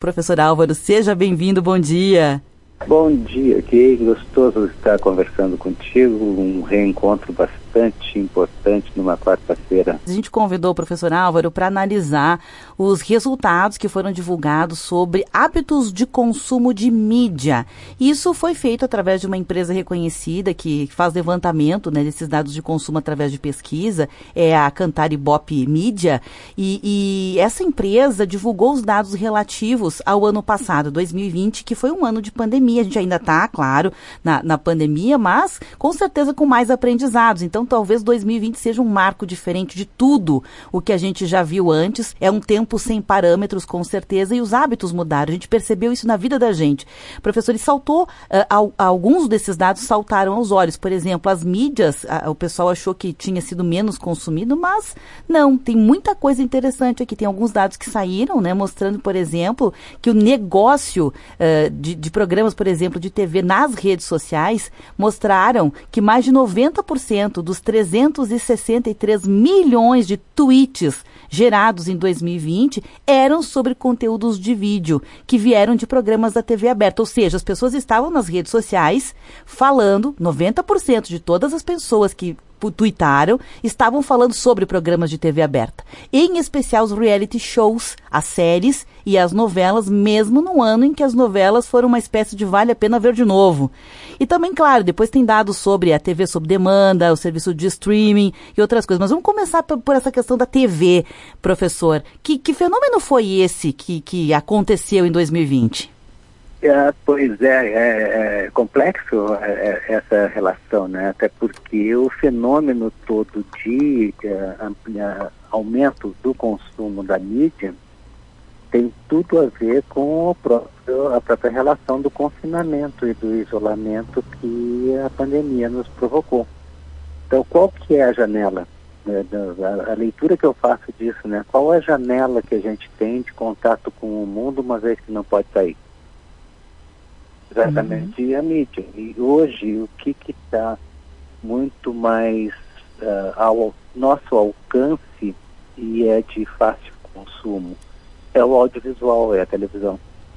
Professor Álvaro, seja bem-vindo, bom dia. Bom dia, que gostoso estar conversando contigo, um reencontro bastante importante numa quarta-feira. A gente convidou o professor Álvaro para analisar os resultados que foram divulgados sobre hábitos de consumo de mídia. Isso foi feito através de uma empresa reconhecida que faz levantamento, né, desses dados de consumo através de pesquisa, é a Cantar Ibope Mídia, e essa empresa divulgou os dados relativos ao ano passado, 2020, que foi um ano de pandemia. A gente ainda está, claro, na pandemia, mas com certeza com mais aprendizados. Então, talvez 2020 seja um marco diferente de tudo o que a gente já viu antes. É um tempo sem parâmetros, com certeza, e os hábitos mudaram. A gente percebeu isso na vida da gente. Professor, saltou, alguns desses dados saltaram aos olhos. Por exemplo, as mídias, o pessoal achou que tinha sido menos consumido, mas não, tem muita coisa interessante aqui. Tem alguns dados que saíram, né, mostrando, por exemplo, que o negócio de programas, por exemplo, de TV nas redes sociais, mostraram que mais de 90% dos 363 milhões de tweets gerados em 2020 eram sobre conteúdos de vídeo que vieram de programas da TV aberta. Ou seja, as pessoas estavam nas redes sociais falando, 90% de todas as pessoas que tuitaram, estavam falando sobre programas de TV aberta. Em especial os reality shows, as séries e as novelas, mesmo no ano em que as novelas foram uma espécie de vale a pena ver de novo. E também, claro, depois tem dados sobre a TV sob demanda, o serviço de streaming e outras coisas. Mas vamos começar por essa questão da TV, professor. Que fenômeno foi esse que aconteceu em 2020? Pois é complexo essa relação, né? Até porque o fenômeno todo de aumento do consumo da mídia tem tudo a ver com a própria relação do confinamento e do isolamento que a pandemia nos provocou. Então, qual que é a janela? A leitura que eu faço disso, né? Qual é a janela que a gente tem de contato com o mundo uma vez que não pode sair? Exatamente, a mídia. E hoje, o que está muito mais ao nosso alcance e é de fácil consumo é o audiovisual, é a televisão.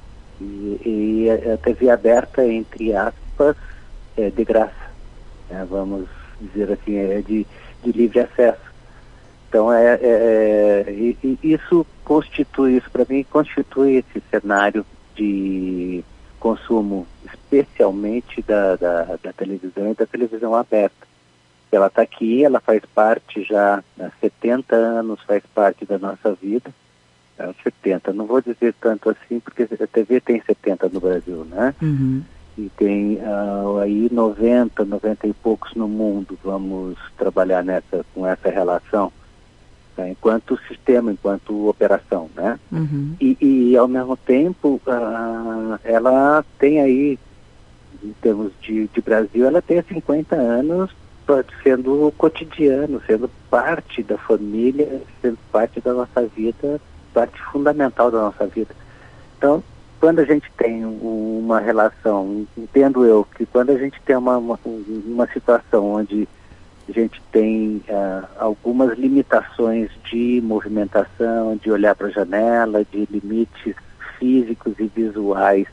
E a TV aberta, entre aspas, é de graça. Vamos dizer assim, é de livre acesso. Então, isso para mim, constitui esse cenário de consumo, especialmente da televisão e da televisão aberta. Ela está aqui, ela faz parte já há 70 anos, faz parte da nossa vida. 70, não vou dizer tanto assim, porque a TV tem 70 no Brasil, né? Uhum. E tem aí 90 e poucos no mundo. Vamos trabalhar com essa relação, tá? Enquanto sistema, enquanto operação, né? Uhum. E ao mesmo tempo, ela tem aí, em termos de Brasil, ela tem 50 anos sendo cotidiano, sendo parte da família, sendo parte da nossa vida, parte fundamental da nossa vida. Então, quando a gente tem uma relação, entendo eu, que quando a gente tem uma situação onde a gente tem algumas limitações de movimentação, de olhar para a janela, de limites físicos e visuais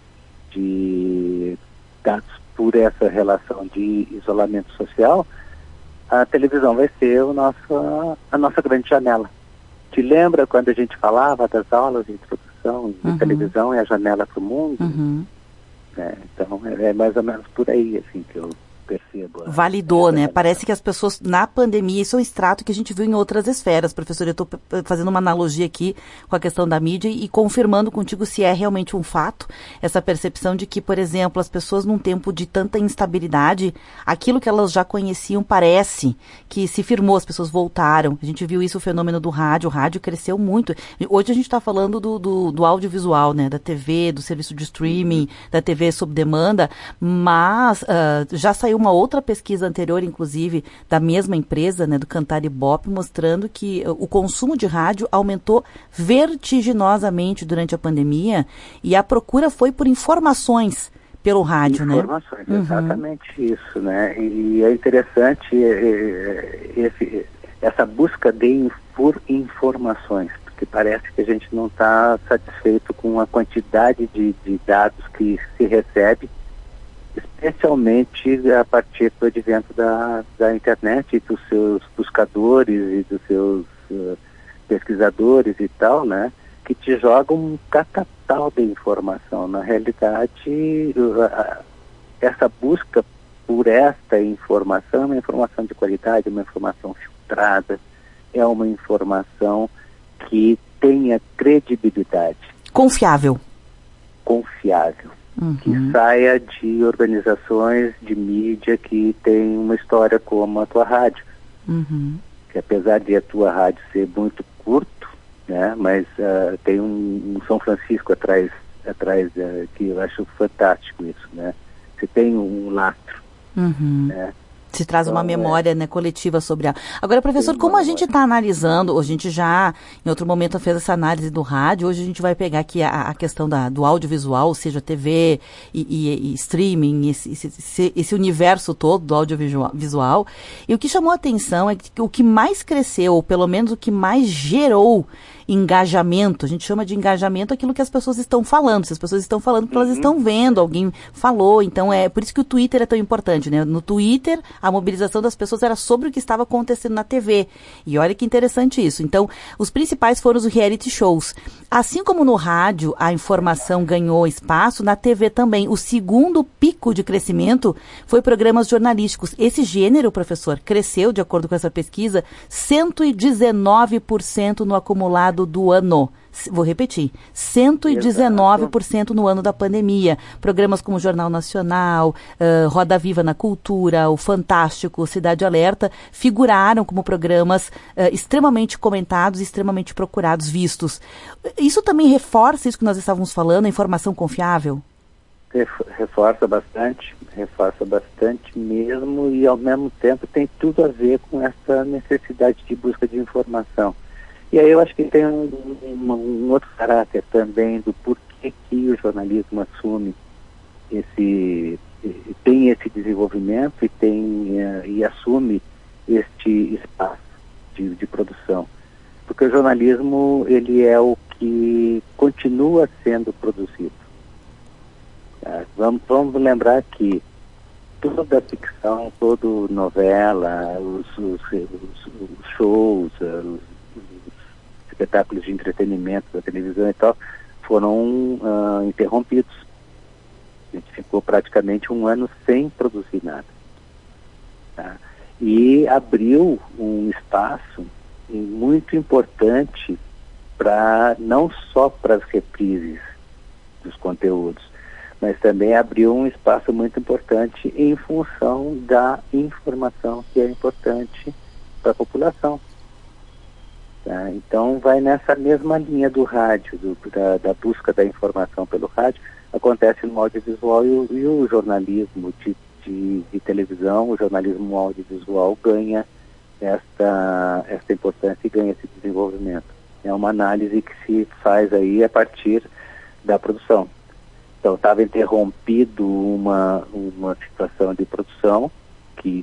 dados por essa relação de isolamento social, a televisão vai ser a nossa grande janela. Te lembra quando a gente falava das aulas de introdução de televisão e a janela para o mundo? Uhum. Então, é mais ou menos por aí assim, que eu percebo. Validou, né? Parece que as pessoas, na pandemia, isso é um extrato que a gente viu em outras esferas, professor. Eu estou fazendo uma analogia aqui com a questão da mídia e confirmando contigo se é realmente um fato, essa percepção de que, por exemplo, as pessoas num tempo de tanta instabilidade, aquilo que elas já conheciam parece que se firmou, as pessoas voltaram. A gente viu isso, o fenômeno do rádio. O rádio cresceu muito. Hoje a gente está falando do audiovisual, né? Da TV, do serviço de streaming, da TV sob demanda, mas já saiu uma outra pesquisa anterior, inclusive, da mesma empresa, né, do Cantar Ibope, mostrando que o consumo de rádio aumentou vertiginosamente durante a pandemia e a procura foi por informações pelo rádio, informações, né? Exatamente isso, né? E é interessante essa busca por informações, porque parece que a gente não está satisfeito com a quantidade de dados que se recebe, especialmente a partir do advento da internet e dos seus buscadores e dos seus pesquisadores e tal, né, que te jogam um catatal de informação. Na realidade, essa busca por esta informação é uma informação de qualidade, uma informação filtrada, é uma informação que tenha credibilidade. Confiável. Confiável. Que saia de organizações de mídia que tem uma história como a tua rádio. Que apesar de a tua rádio ser muito curto, né, mas tem um São Francisco atrás que eu acho fantástico isso, né? Você tem um lastro, né? Se traz uma memória, né, coletiva sobre a... Agora, professor, como a gente está analisando, a gente já, em outro momento, fez essa análise do rádio, hoje a gente vai pegar aqui a questão do audiovisual, ou seja, TV e streaming, esse universo todo do audiovisual. E o que chamou a atenção é que o que mais cresceu, ou pelo menos o que mais gerou engajamento, a gente chama de engajamento aquilo que as pessoas estão falando. Se as pessoas estão falando, porque elas estão vendo, alguém falou, então é por isso que o Twitter é tão importante, né? No Twitter, a mobilização das pessoas era sobre o que estava acontecendo na TV. E olha que interessante isso. Então, os principais foram os reality shows. Assim como no rádio a informação ganhou espaço, na TV também. O segundo pico de crescimento foi programas jornalísticos. Esse gênero, professor, cresceu, de acordo com essa pesquisa, 119% no acumulado do ano. Vou repetir, 119% no ano da pandemia. Programas como Jornal Nacional, Roda Viva na Cultura, o Fantástico, Cidade Alerta, figuraram como programas extremamente comentados, extremamente procurados, vistos. Isso também reforça isso que nós estávamos falando, a informação confiável? Reforça bastante mesmo, e ao mesmo tempo tem tudo a ver com essa necessidade de busca de informação. E aí eu acho que tem um outro caráter também do porquê que o jornalismo assume tem esse desenvolvimento e assume este espaço de produção. Porque o jornalismo, ele é o que continua sendo produzido. Vamos lembrar que toda a ficção, toda novela, os shows, os espetáculos de entretenimento da televisão e tal, foram interrompidos. A gente ficou praticamente um ano sem produzir nada. Tá? E abriu um espaço muito importante não só para as reprises dos conteúdos, mas também abriu um espaço muito importante em função da informação que é importante para a população. Tá? Então vai nessa mesma linha do rádio, da busca da informação pelo rádio, acontece no audiovisual e o jornalismo de televisão, o jornalismo audiovisual ganha esta importância e ganha esse desenvolvimento. É uma análise que se faz aí a partir da produção. Então estava interrompido uma situação de produção que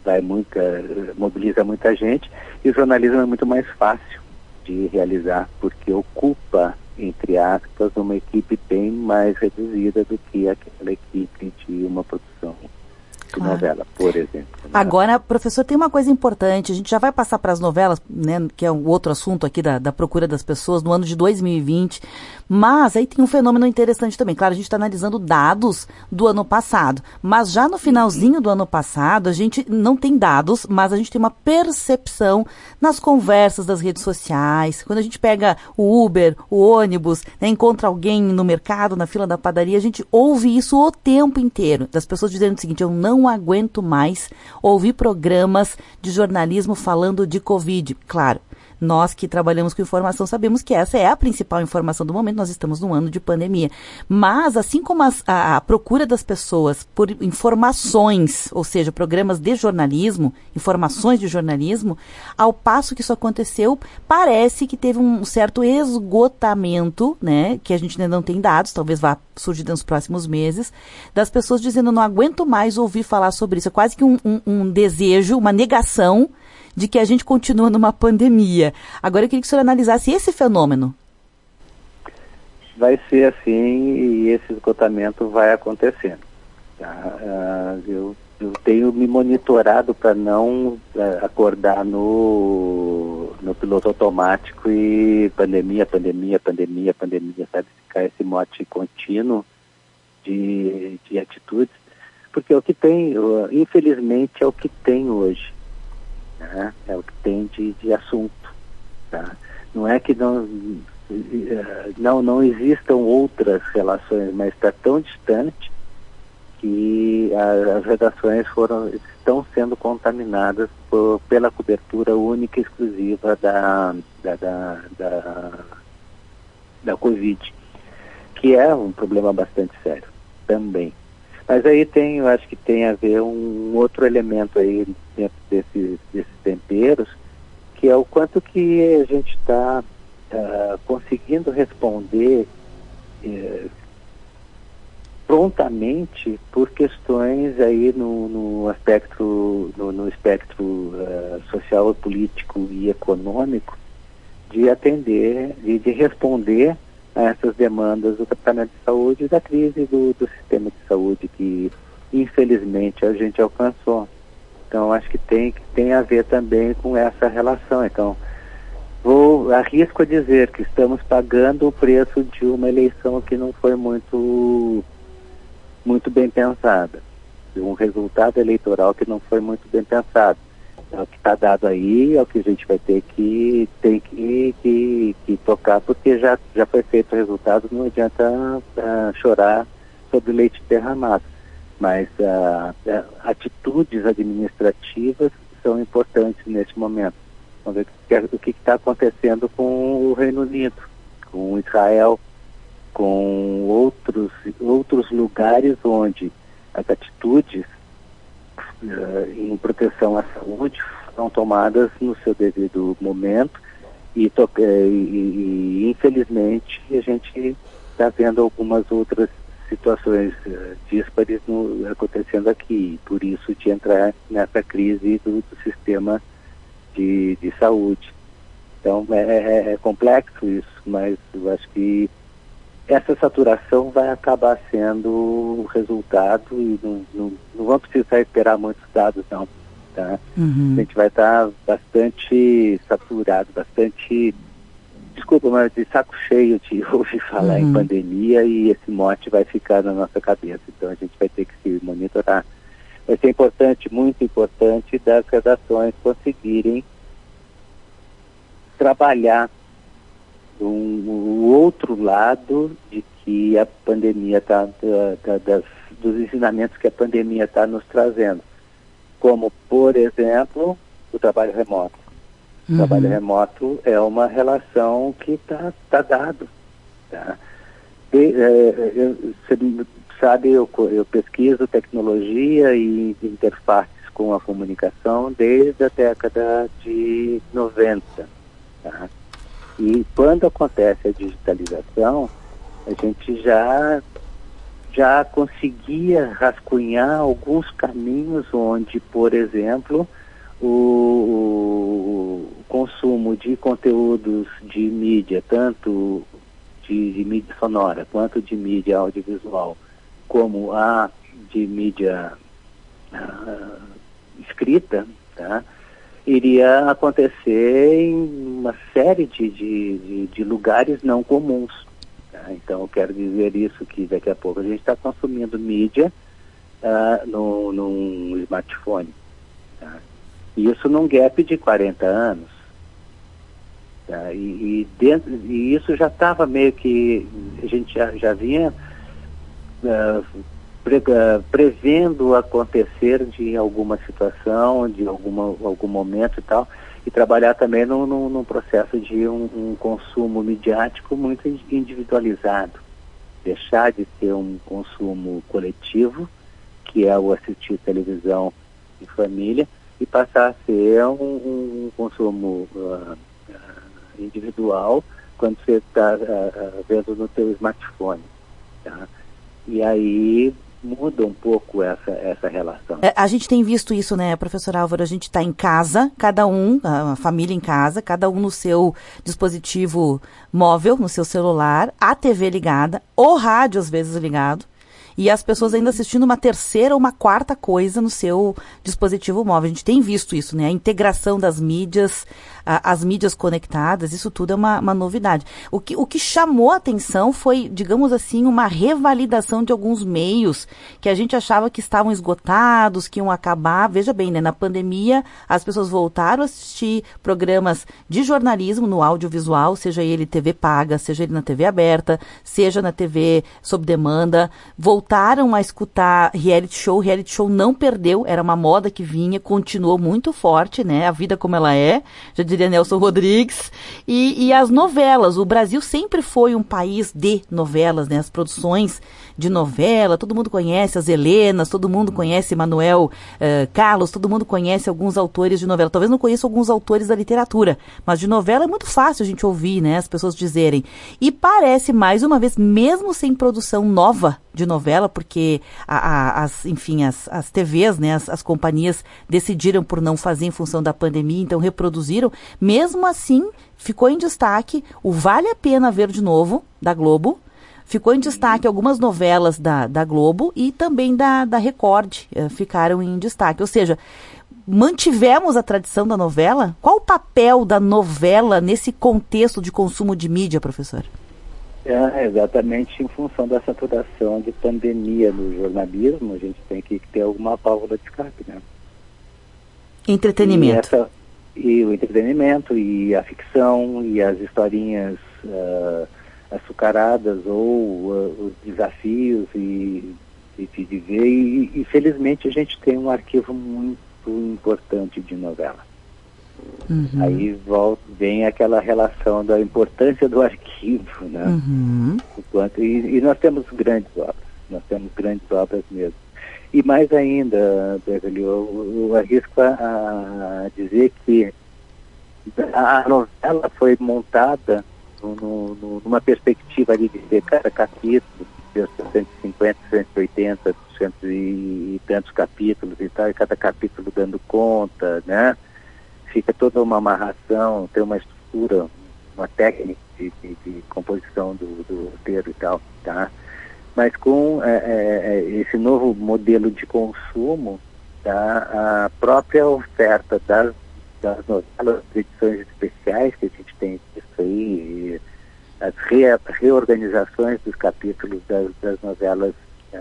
mobiliza muita gente, e o jornalismo é muito mais fácil de realizar, porque ocupa, entre aspas, uma equipe bem mais reduzida do que aquela equipe de uma produção de novela, por exemplo. Né? Agora, professor, tem uma coisa importante, a gente já vai passar para as novelas, né, que é um outro assunto aqui da procura das pessoas no ano de 2020, mas aí tem um fenômeno interessante também. Claro, a gente está analisando dados do ano passado, mas já no finalzinho do ano passado, a gente não tem dados, mas a gente tem uma percepção nas conversas das redes sociais, quando a gente pega o Uber, o ônibus, né, encontra alguém no mercado, na fila da padaria, a gente ouve isso o tempo inteiro, das pessoas dizendo o seguinte: eu não aguento mais ouvir programas de jornalismo falando de Covid. Claro, nós que trabalhamos com informação sabemos que essa é a principal informação do momento, nós estamos num ano de pandemia. Mas, assim como a procura das pessoas por informações, ou seja, programas de jornalismo, informações de jornalismo, ao passo que isso aconteceu, parece que teve um certo esgotamento, né, que a gente ainda não tem dados, talvez vá surgir nos próximos meses, das pessoas dizendo: não aguento mais ouvir falar sobre isso. É quase que um desejo, uma negação de que a gente continua numa pandemia. Agora eu queria que o senhor analisasse esse fenômeno. Vai ser assim e esse esgotamento vai acontecendo. Tá? Eu tenho me monitorado para não acordar no piloto automático e pandemia, sabe? Ficar esse mote contínuo de atitudes, porque é o que tem, infelizmente é o que tem hoje, né? É o que tem de assunto. Tá? Não é que não existam outras relações, mas está tão distante que as redações estão sendo contaminadas pela cobertura única e exclusiva da Covid, que é um problema bastante sério também. Mas aí eu acho que tem a ver um outro elemento aí dentro desses temperos, que é o quanto que a gente está conseguindo responder prontamente por questões aí no espectro social, político e econômico, de atender, de responder a essas demandas do Departamento de Saúde e da crise do sistema de saúde que, infelizmente, a gente alcançou. Então, acho que tem a ver também com essa relação. Então, arrisco a dizer que estamos pagando o preço de uma eleição que não foi muito bem pensada, de um resultado eleitoral que não foi muito bem pensado. É o que está dado aí, é o que a gente vai ter que tocar, porque já foi feito o resultado, não adianta chorar sobre leite derramado. Mas atitudes administrativas são importantes neste momento. Vamos ver o que está acontecendo com o Reino Unido, com Israel, com outros lugares onde as atitudes em proteção à saúde são tomadas no seu devido momento e infelizmente a gente está vendo algumas outras situações díspares acontecendo aqui, por isso de entrar nessa crise do sistema de saúde. Então é complexo isso, mas eu acho que essa saturação vai acabar sendo o resultado e não vamos precisar esperar muitos dados, não. Tá? Uhum. A gente vai estar bastante saturado, mas de saco cheio de ouvir falar em pandemia, e esse mote vai ficar na nossa cabeça. Então a gente vai ter que se monitorar. Vai ser importante, muito importante, das redações conseguirem trabalhar o outro lado de que a pandemia dos ensinamentos que a pandemia está nos trazendo, como, por exemplo, o trabalho remoto. O trabalho remoto é uma relação que está dado. Tá? Você sabe, eu pesquiso tecnologia e interfaces com a comunicação desde a década de 90. Tá? E quando acontece a digitalização, a gente já conseguia rascunhar alguns caminhos onde, por exemplo, o consumo de conteúdos de mídia, tanto de mídia sonora quanto de mídia audiovisual, como a de mídia escrita, tá? Iria acontecer em uma série de lugares não comuns. Tá? Então, eu quero dizer isso, que daqui a pouco a gente está consumindo mídia num smartphone. Tá? E isso num gap de 40 anos. Tá? E isso já estava meio que... A gente já vinha prevendo o acontecer de alguma situação, de algum momento e tal, e trabalhar também num processo de um consumo midiático muito individualizado. Deixar de ser um consumo coletivo, que é o assistir televisão em família, e passar a ser um consumo individual quando você está vendo no teu smartphone. Tá? E aí muda um pouco essa relação. A gente tem visto isso, né, professor Álvaro? A gente está em casa, cada um, a família em casa, cada um no seu dispositivo móvel, no seu celular, a TV ligada, o rádio às vezes ligado, e as pessoas ainda assistindo uma terceira ou uma quarta coisa no seu dispositivo móvel. A gente tem visto isso, né? A integração das mídias, as mídias conectadas, isso tudo é uma novidade. O que chamou a atenção foi, digamos assim, uma revalidação de alguns meios que a gente achava que estavam esgotados, que iam acabar. Veja bem, né? Na pandemia, as pessoas voltaram a assistir programas de jornalismo no audiovisual, seja ele TV paga, seja ele na TV aberta, seja na TV sob demanda, voltaram a escutar reality show não perdeu, era uma moda que vinha, continuou muito forte, né? A vida como ela é, já diria Nelson Rodrigues, e as novelas. O Brasil sempre foi um país de novelas, né? As produções de novela, todo mundo conhece as Helenas, todo mundo conhece Manuel Carlos, todo mundo conhece alguns autores de novela. Talvez não conheça alguns autores da literatura, mas de novela é muito fácil a gente ouvir, né? As pessoas dizerem. E parece, mais uma vez, mesmo sem produção nova de novela, porque as TVs, né, as companhias decidiram por não fazer em função da pandemia, então reproduziram. Mesmo assim, ficou em destaque o Vale a Pena Ver de Novo, da Globo. Ficou em destaque algumas novelas da Globo e também da Record, ficaram em destaque. Ou seja, mantivemos a tradição da novela? Qual o papel da novela nesse contexto de consumo de mídia, professor? Exatamente em função da saturação de pandemia no jornalismo, a gente tem que ter alguma válvula de escape, né? Entretenimento. E o entretenimento, e a ficção, e as historinhas açucaradas, ou os desafios, e de viver. E felizmente a gente tem um arquivo muito importante de novela. Uhum. Aí vem aquela relação da importância do arquivo, né? Uhum. E nós temos grandes obras mesmo. E mais ainda, Beverly, eu arrisco a dizer que a novela foi montada numa perspectiva ali de ter cada capítulo, de 150, 180, 100 e tantos capítulos e tal, e cada capítulo dando conta, né? Fica toda uma amarração, tem uma estrutura, uma técnica de composição do roteiro e tal, tá? Mas com esse novo modelo de consumo, tá? A própria oferta das novelas, edições especiais que a gente tem visto aí, as reorganizações dos capítulos das novelas,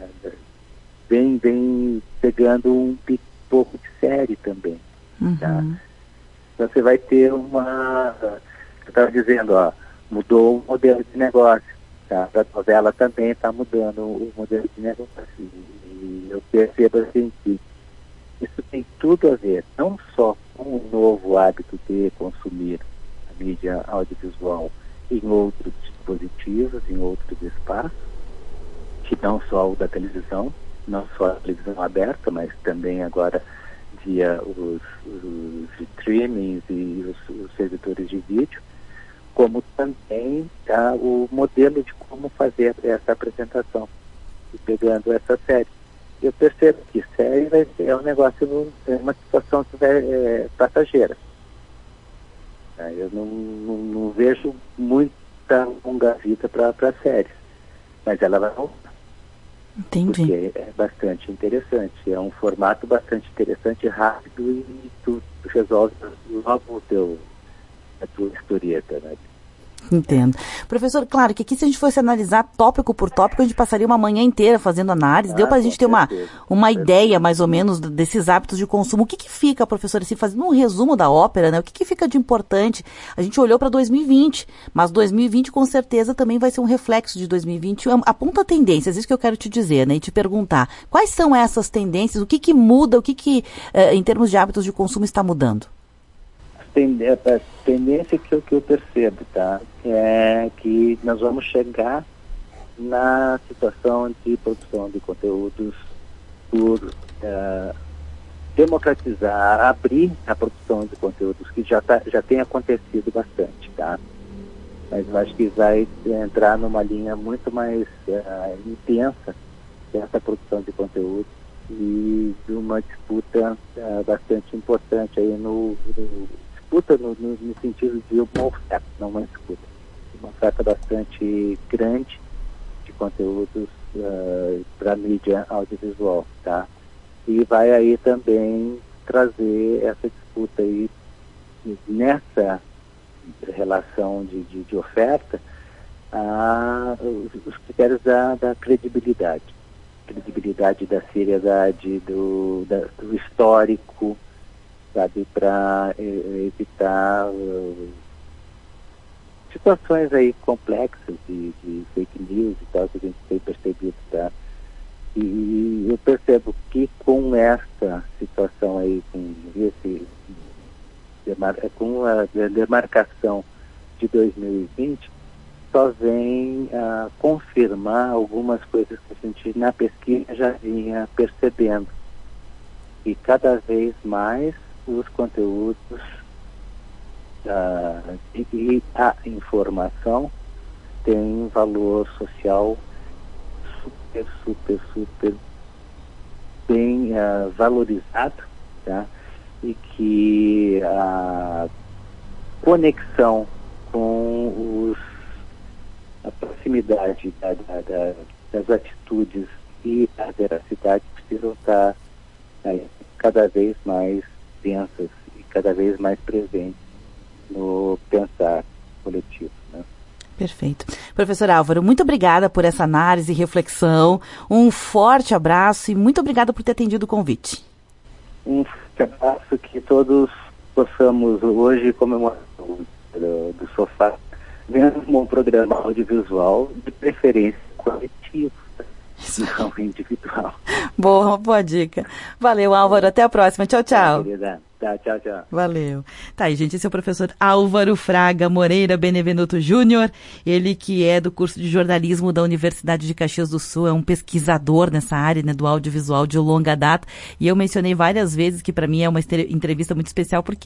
vem pegando um pouco de série também, tá? Uhum. Então você vai ter eu estava dizendo, mudou o modelo de negócio, tá? A novela também está mudando o modelo de negócio. E eu percebo assim que isso tem tudo a ver, não só com o novo hábito de consumir a mídia audiovisual em outros dispositivos, em outros espaços, que não só o da televisão, não só a televisão aberta, mas também agora via os streamings e os servidores de vídeo, como também o modelo de como fazer essa apresentação, e pegando essa série. Eu percebo que série é um negócio, é uma situação passageira. Eu não vejo muita longa vida para séries, mas ela vai voltar. Entendi. Porque é bastante interessante, é um formato bastante interessante, rápido, e tu resolve logo a tua historieta, né? Entendo. Professor, claro que aqui, se a gente fosse analisar tópico por tópico, a gente passaria uma manhã inteira fazendo análise. Deu para a gente ter uma ideia, mais ou menos, desses hábitos de consumo. O que fica, professor, assim, fazendo um resumo da ópera, né? O que fica de importante? A gente olhou para 2020, mas 2020 com certeza também vai ser um reflexo de 2020. Aponta tendências, isso que eu quero te dizer, né? E te perguntar, quais são essas tendências? O que muda? O que em termos de hábitos de consumo, está mudando? A tendência que eu percebo, tá? É que nós vamos chegar na situação de produção de conteúdos por democratizar, abrir a produção de conteúdos, que já tem acontecido bastante, tá? Mas eu acho que vai entrar numa linha muito mais intensa dessa produção de conteúdo e de uma disputa bastante importante aí disputa no sentido de uma oferta, não uma disputa, uma oferta bastante grande de conteúdos para a mídia audiovisual, tá? E vai aí também trazer essa disputa aí nessa relação de oferta os critérios da credibilidade da seriedade, do histórico, sabe, para evitar situações aí complexas de fake news e tal, que a gente tem percebido, tá? E eu percebo que com essa situação aí, com a demarcação de 2020, só vem confirmar algumas coisas que a gente na pesquisa já vinha percebendo. E cada vez mais os conteúdos e a informação têm valor social super bem valorizado, tá? E que a conexão com a proximidade das atitudes e a veracidade precisam estar cada vez mais densas e cada vez mais presentes no pensar coletivo, né? Perfeito. Professor Álvaro, muito obrigada por essa análise e reflexão. Um forte abraço e muito obrigada por ter atendido o convite. Um forte abraço, que todos possamos hoje comemorar do sofá, vendo um programa audiovisual, de preferência coletivo, não individual. Boa dica. Valeu, Álvaro. Até a próxima. Tchau, tchau. Tá, tchau. Valeu. Tá aí, gente. Esse é o professor Álvaro Fraga Moreira Benevenuto Júnior. Ele que é do curso de jornalismo da Universidade de Caxias do Sul, é um pesquisador nessa área, né, do audiovisual de longa data. E eu mencionei várias vezes que para mim é uma entrevista muito especial porque